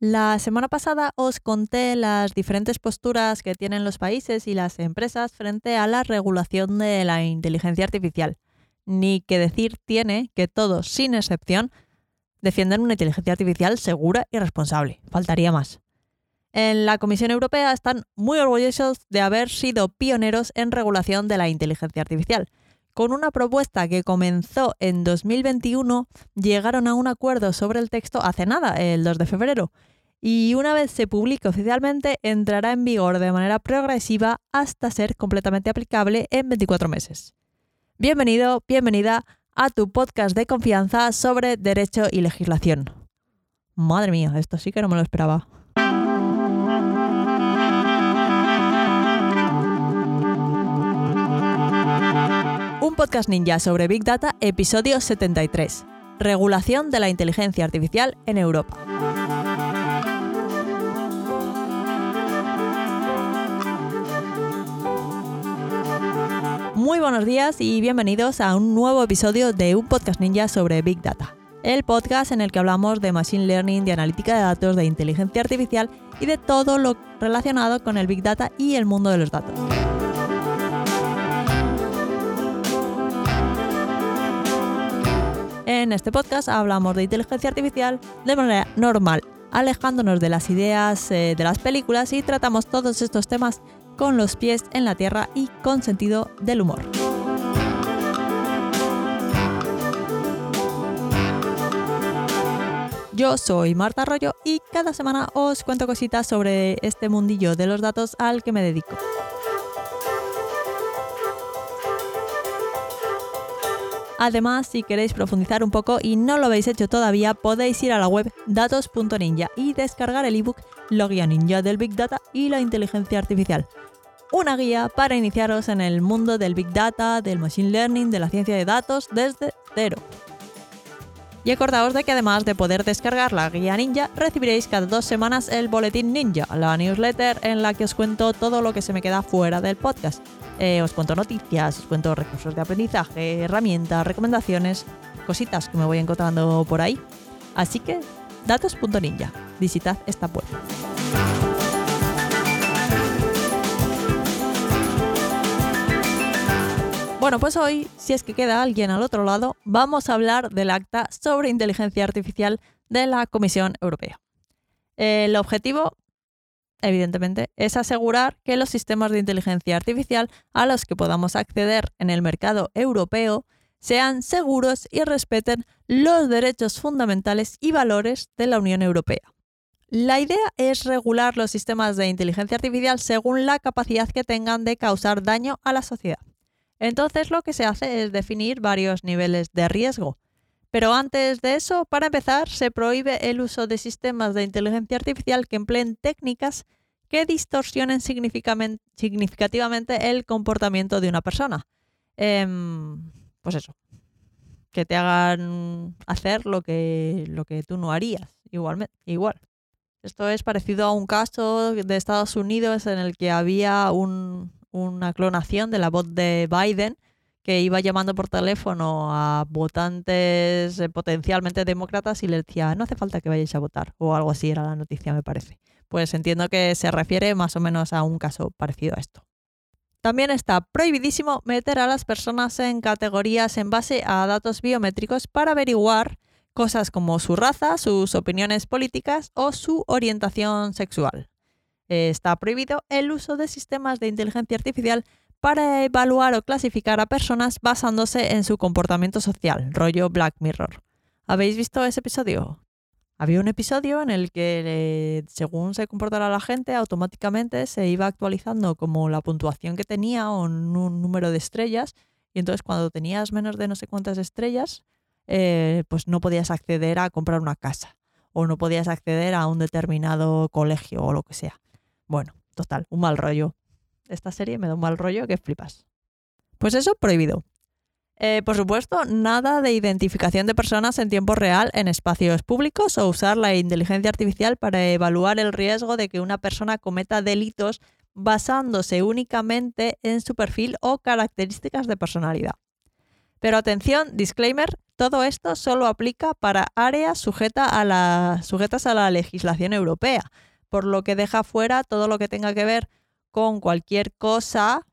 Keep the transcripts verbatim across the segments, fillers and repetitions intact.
La semana pasada os conté las diferentes posturas que tienen los países y las empresas frente a la regulación de la inteligencia artificial. Ni que decir tiene que todos, sin excepción, defienden una inteligencia artificial segura y responsable. Faltaría más. En la Comisión Europea están muy orgullosos de haber sido pioneros en regulación de la inteligencia artificial. Con una propuesta que comenzó en dos mil veintiuno, llegaron a un acuerdo sobre el texto hace nada, el dos de febrero. Y una vez se publique oficialmente, entrará en vigor de manera progresiva hasta ser completamente aplicable en veinticuatro meses. Bienvenido, bienvenida a tu podcast de confianza sobre derecho y legislación. Madre mía, esto sí que no me lo esperaba. Un podcast ninja sobre Big Data, episodio setenta y tres. Regulación de la inteligencia artificial en Europa. Muy buenos días y bienvenidos a un nuevo episodio de un podcast ninja sobre Big Data. El podcast en el que hablamos de Machine Learning, de analítica de datos, de inteligencia artificial y de todo lo relacionado con el Big Data y el mundo de los datos. En este podcast hablamos de inteligencia artificial de manera normal, alejándonos de las ideas eh, de las películas y tratamos todos estos temas con los pies en la tierra y con sentido del humor. Yo soy Marta Arroyo y cada semana os cuento cositas sobre este mundillo de los datos al que me dedico. Además, si queréis profundizar un poco y no lo habéis hecho todavía, podéis ir a la web datos punto ninja y descargar el ebook La guía ninja del Big Data y la inteligencia artificial. Una guía para iniciaros en el mundo del Big Data, del Machine Learning, de la ciencia de datos desde cero. Y acordaos de que además de poder descargar la guía ninja, recibiréis cada dos semanas el boletín ninja, la newsletter en la que os cuento todo lo que se me queda fuera del podcast. Eh, os cuento noticias, os cuento recursos de aprendizaje, herramientas, recomendaciones, cositas que me voy encontrando por ahí. Así que, datos punto ninja, visitad esta web. Bueno, pues hoy, si es que queda alguien al otro lado, vamos a hablar del acta sobre inteligencia artificial de la Comisión Europea. El objetivo, evidentemente, es asegurar que los sistemas de inteligencia artificial a los que podamos acceder en el mercado europeo sean seguros y respeten los derechos fundamentales y valores de la Unión Europea. La idea es regular los sistemas de inteligencia artificial según la capacidad que tengan de causar daño a la sociedad. Entonces lo que se hace es definir varios niveles de riesgo. Pero antes de eso, para empezar, se prohíbe el uso de sistemas de inteligencia artificial que empleen técnicas que distorsionen significativamente el comportamiento de una persona. Eh, pues eso, que te hagan hacer lo que, lo que tú no harías, igualmente, igual. Esto es parecido a un caso de Estados Unidos en el que había un... una clonación de la voz de Biden que iba llamando por teléfono a votantes potencialmente demócratas y le decía no hace falta que vayáis a votar o algo así era la noticia, me parece. Pues entiendo que se refiere más o menos a un caso parecido a esto. También está prohibidísimo meter a las personas en categorías en base a datos biométricos para averiguar cosas como su raza, sus opiniones políticas o su orientación sexual. Está prohibido el uso de sistemas de inteligencia artificial para evaluar o clasificar a personas basándose en su comportamiento social, rollo Black Mirror. ¿Habéis visto ese episodio? Había un episodio en el que, eh, según se comportara la gente, automáticamente se iba actualizando como la puntuación que tenía o un, un número de estrellas, y entonces cuando tenías menos de no sé cuántas estrellas, eh, pues no podías acceder a comprar una casa o no podías acceder a un determinado colegio o lo que sea. Bueno, total, un mal rollo. Esta serie me da un mal rollo que flipas. Pues eso, prohibido. Eh, por supuesto, nada de identificación de personas en tiempo real en espacios públicos o usar la inteligencia artificial para evaluar el riesgo de que una persona cometa delitos basándose únicamente en su perfil o características de personalidad. Pero atención, disclaimer, todo esto solo aplica para áreas sujeta a la, sujetas a la legislación europea, por lo que deja fuera todo lo que tenga que ver con cualquier cosa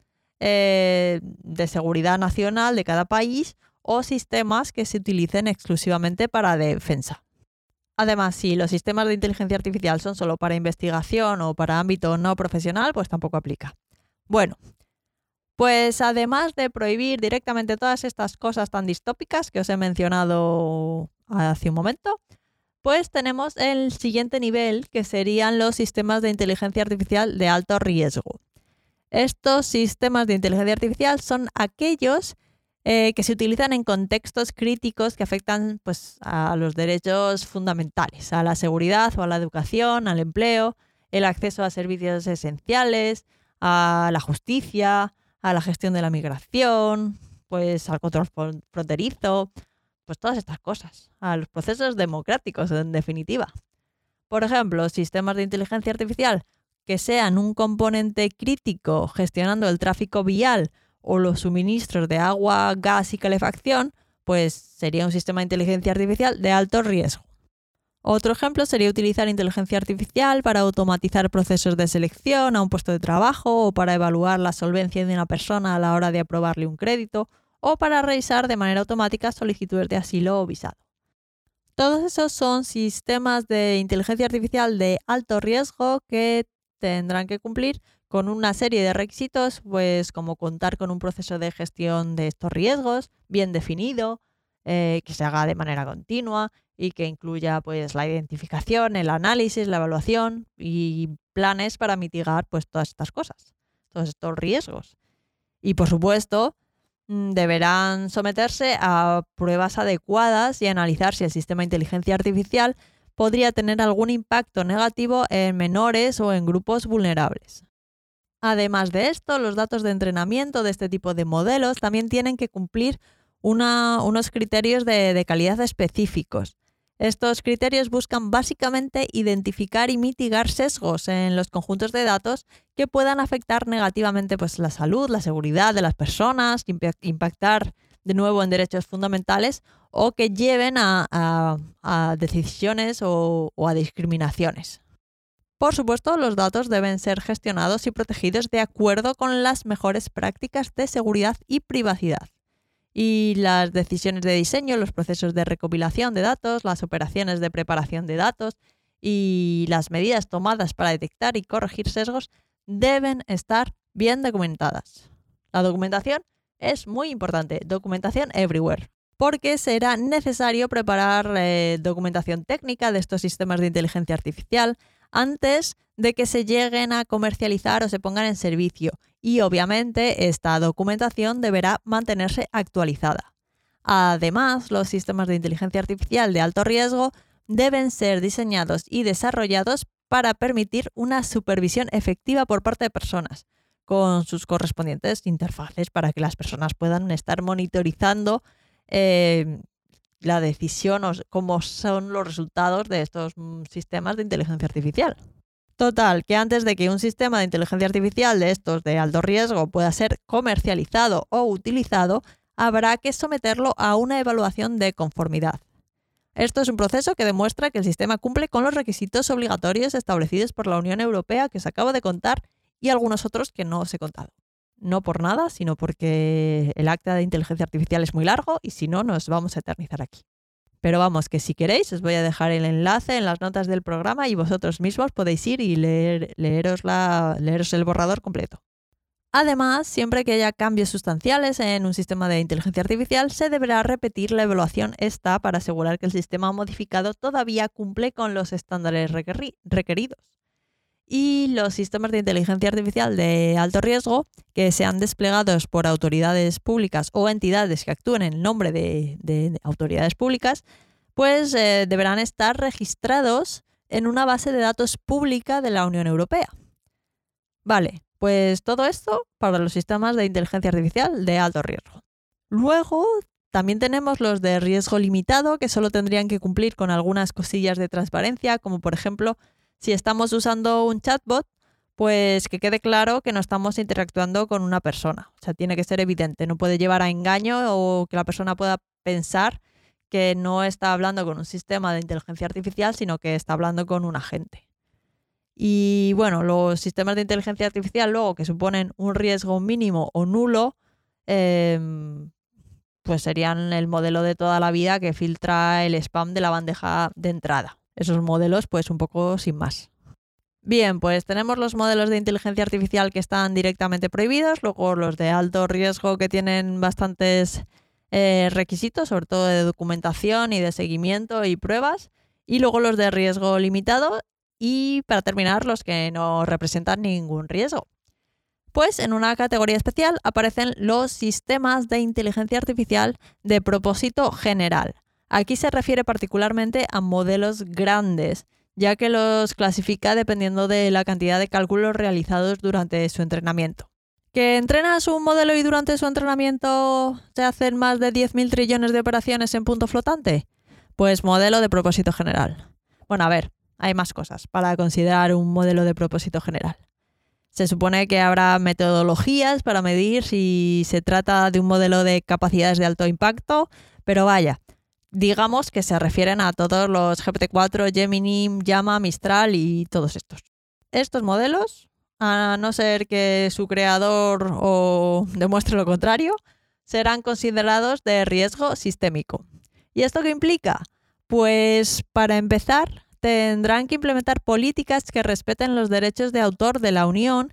eh, de seguridad nacional de cada país o sistemas que se utilicen exclusivamente para defensa. Además, si los sistemas de inteligencia artificial son solo para investigación o para ámbito no profesional, pues tampoco aplica. Bueno, pues además de prohibir directamente todas estas cosas tan distópicas que os he mencionado hace un momento, pues tenemos el siguiente nivel, que serían los sistemas de inteligencia artificial de alto riesgo. Estos sistemas de inteligencia artificial son aquellos eh, que se utilizan en contextos críticos que afectan pues, a los derechos fundamentales, a la seguridad o a la educación, al empleo, el acceso a servicios esenciales, a la justicia, a la gestión de la migración, pues al control fronterizo, pues todas estas cosas, a los procesos democráticos en definitiva. Por ejemplo, sistemas de inteligencia artificial que sean un componente crítico gestionando el tráfico vial o los suministros de agua, gas y calefacción, pues sería un sistema de inteligencia artificial de alto riesgo. Otro ejemplo sería utilizar inteligencia artificial para automatizar procesos de selección a un puesto de trabajo o para evaluar la solvencia de una persona a la hora de aprobarle un crédito o para revisar de manera automática solicitudes de asilo o visado. Todos esos son sistemas de inteligencia artificial de alto riesgo que tendrán que cumplir con una serie de requisitos, pues como contar con un proceso de gestión de estos riesgos bien definido, eh, que se haga de manera continua y que incluya pues la identificación, el análisis, la evaluación y planes para mitigar pues todas estas cosas, todos estos riesgos. Y por supuesto, deberán someterse a pruebas adecuadas y analizar si el sistema de inteligencia artificial podría tener algún impacto negativo en menores o en grupos vulnerables. Además de esto, los datos de entrenamiento de este tipo de modelos también tienen que cumplir una, unos criterios de, de calidad específicos. Estos criterios buscan básicamente identificar y mitigar sesgos en los conjuntos de datos que puedan afectar negativamente pues, la salud, la seguridad de las personas, impactar de nuevo en derechos fundamentales o que lleven a, a, a decisiones o, o a discriminaciones. Por supuesto, los datos deben ser gestionados y protegidos de acuerdo con las mejores prácticas de seguridad y privacidad. Y las decisiones de diseño, los procesos de recopilación de datos, las operaciones de preparación de datos y las medidas tomadas para detectar y corregir sesgos deben estar bien documentadas. La documentación es muy importante, documentación everywhere, porque será necesario preparar eh, documentación técnica de estos sistemas de inteligencia artificial antes de que se lleguen a comercializar o se pongan en servicio. Y obviamente esta documentación deberá mantenerse actualizada. Además, los sistemas de inteligencia artificial de alto riesgo deben ser diseñados y desarrollados para permitir una supervisión efectiva por parte de personas, con sus correspondientes interfaces para que las personas puedan estar monitorizando eh, la decisión o cómo son los resultados de estos sistemas de inteligencia artificial. Total, que antes de que un sistema de inteligencia artificial de estos de alto riesgo pueda ser comercializado o utilizado, habrá que someterlo a una evaluación de conformidad. Esto es un proceso que demuestra que el sistema cumple con los requisitos obligatorios establecidos por la Unión Europea que os acabo de contar y algunos otros que no os he contado. No por nada, sino porque el acta de inteligencia artificial es muy largo y si no, nos vamos a eternizar aquí. Pero vamos, que si queréis os voy a dejar el enlace en las notas del programa y vosotros mismos podéis ir y leer, leeros, la, leeros el borrador completo. Además, siempre que haya cambios sustanciales en un sistema de inteligencia artificial, se deberá repetir la evaluación esta para asegurar que el sistema modificado todavía cumple con los estándares requeri- requeridos. Y los sistemas de inteligencia artificial de alto riesgo que sean desplegados por autoridades públicas o entidades que actúen en nombre de, de autoridades públicas, pues eh, deberán estar registrados en una base de datos pública de la Unión Europea. Vale, pues todo esto para los sistemas de inteligencia artificial de alto riesgo. Luego también tenemos los de riesgo limitado, que solo tendrían que cumplir con algunas cosillas de transparencia, como por ejemplo, si estamos usando un chatbot, pues que quede claro que no estamos interactuando con una persona. O sea, tiene que ser evidente, no puede llevar a engaño o que la persona pueda pensar que no está hablando con un sistema de inteligencia artificial, sino que está hablando con un agente. Y bueno, los sistemas de inteligencia artificial luego que suponen un riesgo mínimo o nulo, eh, pues serían el modelo de toda la vida que filtra el spam de la bandeja de entrada. Esos modelos, pues un poco sin más. Bien, pues tenemos los modelos de inteligencia artificial que están directamente prohibidos, luego los de alto riesgo que tienen bastantes eh, requisitos, sobre todo de documentación y de seguimiento y pruebas, y luego los de riesgo limitado y, para terminar, los que no representan ningún riesgo. Pues en una categoría especial aparecen los sistemas de inteligencia artificial de propósito general. Aquí se refiere particularmente a modelos grandes, ya que los clasifica dependiendo de la cantidad de cálculos realizados durante su entrenamiento. ¿Que entrenas un modelo y durante su entrenamiento se hacen más de diez mil trillones de operaciones en punto flotante? Pues modelo de propósito general. Bueno, a ver, hay más cosas para considerar un modelo de propósito general. Se supone que habrá metodologías para medir si se trata de un modelo de capacidades de alto impacto, pero vaya, digamos que se refieren a todos los G P T cuatro, Gemini, Llama, Mistral y todos estos. Estos modelos, a no ser que su creador o demuestre lo contrario, serán considerados de riesgo sistémico. ¿Y esto qué implica? Pues para empezar, tendrán que implementar políticas que respeten los derechos de autor de la Unión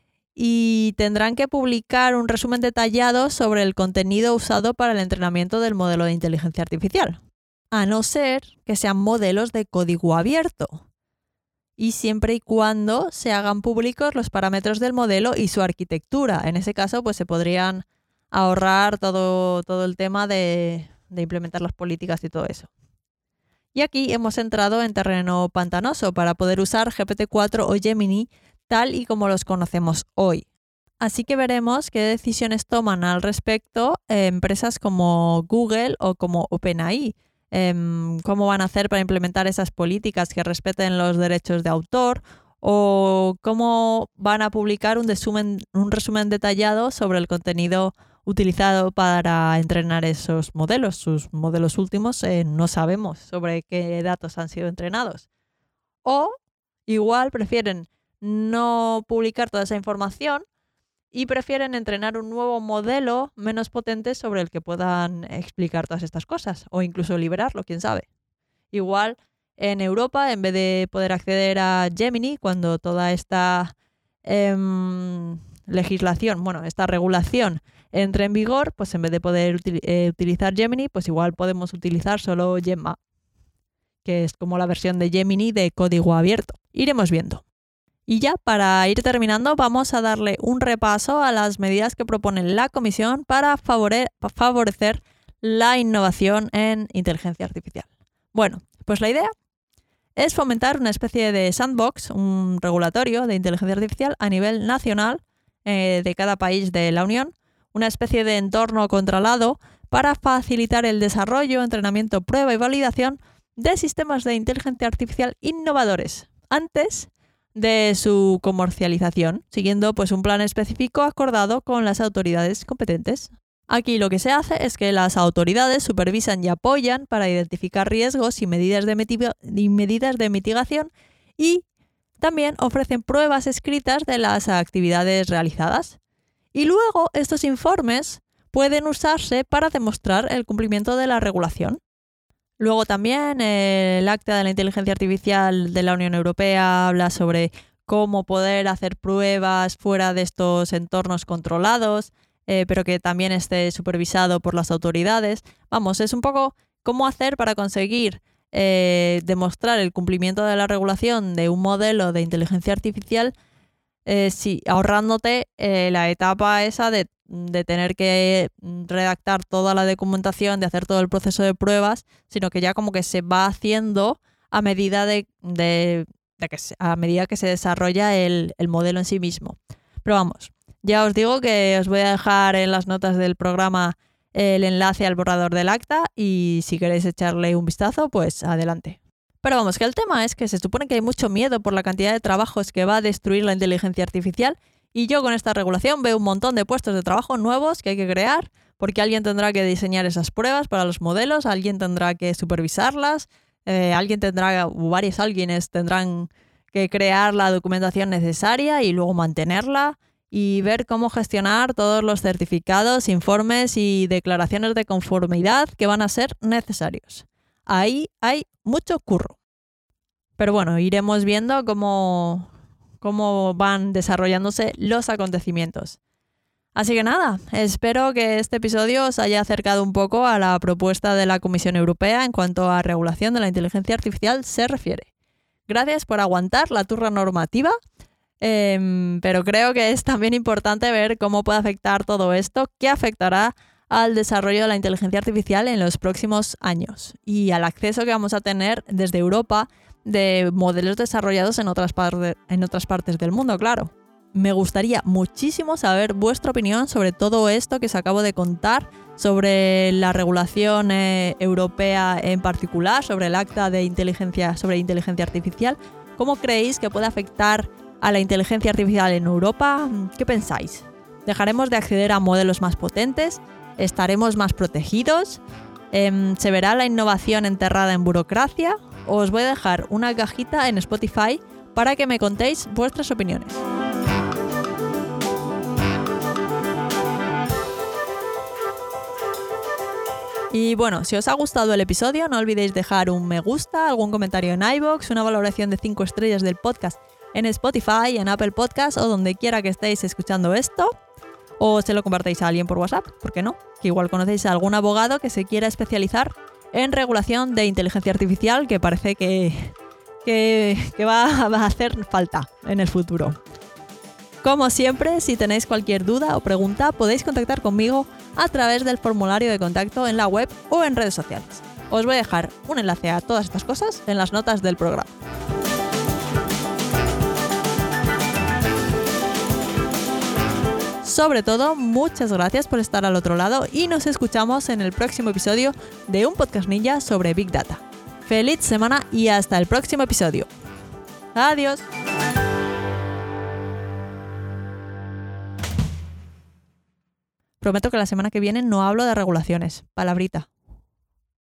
y tendrán que publicar un resumen detallado sobre el contenido usado para el entrenamiento del modelo de inteligencia artificial, a no ser que sean modelos de código abierto, y siempre y cuando se hagan públicos los parámetros del modelo y su arquitectura. En ese caso, pues se podrían ahorrar todo, todo el tema de, de implementar las políticas y todo eso. Y aquí hemos entrado en terreno pantanoso para poder usar G P T cuatro o Gemini tal y como los conocemos hoy. Así que veremos qué decisiones toman al respecto eh, empresas como Google o como OpenAI. Eh, cómo van a hacer para implementar esas políticas que respeten los derechos de autor, o cómo van a publicar un resumen, un resumen detallado sobre el contenido utilizado para entrenar esos modelos. Sus modelos últimos eh, no sabemos sobre qué datos han sido entrenados. O igual prefieren no publicar toda esa información y prefieren entrenar un nuevo modelo menos potente sobre el que puedan explicar todas estas cosas, o incluso liberarlo, quién sabe. Igual en Europa, en vez de poder acceder a Gemini, cuando toda esta eh, legislación, bueno, esta regulación entre en vigor, pues en vez de poder util- eh, utilizar Gemini, pues igual podemos utilizar solo Gemma, que es como la versión de Gemini de código abierto. Iremos viendo. Y ya para ir terminando, vamos a darle un repaso a las medidas que propone la Comisión para favore- favorecer la innovación en inteligencia artificial. Bueno, pues la idea es fomentar una especie de sandbox, un regulatorio de inteligencia artificial a nivel nacional eh, de cada país de la Unión, una especie de entorno controlado para facilitar el desarrollo, entrenamiento, prueba y validación de sistemas de inteligencia artificial innovadores antes de su comercialización, siguiendo pues un plan específico acordado con las autoridades competentes. Aquí lo que se hace es que las autoridades supervisan y apoyan para identificar riesgos y medidas de, mitiga- y medidas de mitigación, y también ofrecen pruebas escritas de las actividades realizadas. Y luego estos informes pueden usarse para demostrar el cumplimiento de la regulación. Luego también eh, el Acta de la Inteligencia Artificial de la Unión Europea habla sobre cómo poder hacer pruebas fuera de estos entornos controlados, eh, pero que también esté supervisado por las autoridades. Vamos, es un poco cómo hacer para conseguir eh, demostrar el cumplimiento de la regulación de un modelo de inteligencia artificial, eh, sí, ahorrándote eh, la etapa esa de de tener que redactar toda la documentación, de hacer todo el proceso de pruebas, sino que ya como que se va haciendo a medida de, de, de que se, a medida que se desarrolla el, el modelo en sí mismo. Pero vamos, ya os digo que os voy a dejar en las notas del programa el enlace al borrador del acta, y si queréis echarle un vistazo, pues adelante. Pero vamos, que el tema es que se supone que hay mucho miedo por la cantidad de trabajos que va a destruir la inteligencia artificial y yo con esta regulación veo un montón de puestos de trabajo nuevos que hay que crear porque alguien tendrá que diseñar esas pruebas para los modelos, alguien tendrá que supervisarlas, eh, alguien tendrá, o varios alguienes tendrán que crear la documentación necesaria y luego mantenerla y ver cómo gestionar todos los certificados, informes y declaraciones de conformidad que van a ser necesarios. Ahí hay mucho curro. Pero bueno, iremos viendo cómo, cómo van desarrollándose los acontecimientos. Así que nada, espero que este episodio os haya acercado un poco a la propuesta de la Comisión Europea en cuanto a regulación de la inteligencia artificial se refiere. Gracias por aguantar la turra normativa, eh, pero creo que es también importante ver cómo puede afectar todo esto, qué afectará al desarrollo de la inteligencia artificial en los próximos años y al acceso que vamos a tener desde Europa de modelos desarrollados en otras, par- en otras partes del mundo, claro. Me gustaría muchísimo saber vuestra opinión sobre todo esto que os acabo de contar, sobre la regulación eh, europea en particular, sobre el acta de inteligencia, sobre inteligencia artificial. ¿Cómo creéis que puede afectar a la inteligencia artificial en Europa? ¿Qué pensáis? ¿Dejaremos de acceder a modelos más potentes? ¿Estaremos más protegidos? Eh, ¿Se verá la innovación enterrada en burocracia? Os voy a dejar una cajita en Spotify para que me contéis vuestras opiniones. Y bueno, si os ha gustado el episodio, no olvidéis dejar un me gusta, algún comentario en iVoox, una valoración de cinco estrellas del podcast en Spotify, en Apple Podcasts o donde quiera que estéis escuchando esto. O se lo compartáis a alguien por WhatsApp, ¿por qué no? Que igual conocéis a algún abogado que se quiera especializar en regulación de inteligencia artificial, que parece que, que, que va a hacer falta en el futuro. Como siempre, si tenéis cualquier duda o pregunta, podéis contactar conmigo a través del formulario de contacto en la web o en redes sociales. Os voy a dejar un enlace a todas estas cosas en las notas del programa. Sobre todo, muchas gracias por estar al otro lado y nos escuchamos en el próximo episodio de un podcast ninja sobre Big Data. Feliz semana y hasta el próximo episodio. Adiós. Prometo que la semana que viene no hablo de regulaciones. Palabrita.